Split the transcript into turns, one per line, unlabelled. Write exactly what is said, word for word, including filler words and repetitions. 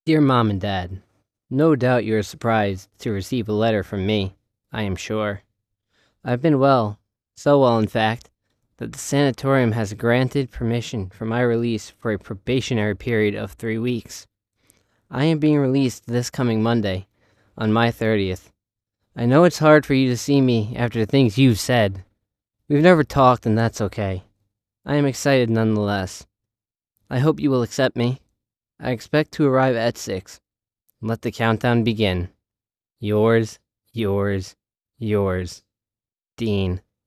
Dear Mom and Dad, no doubt you are surprised to receive a letter from me, I am sure. I've been well, so well in fact, that the sanatorium has granted permission for my release for a probationary period of three weeks. I am being released this coming Monday, on my thirtieth. I know it's hard for you to see me after the things you've said. We've never talked, and that's okay. I am excited nonetheless. I hope you will accept me. I expect to arrive at six. Let the countdown begin. Yours, yours, yours, Dean.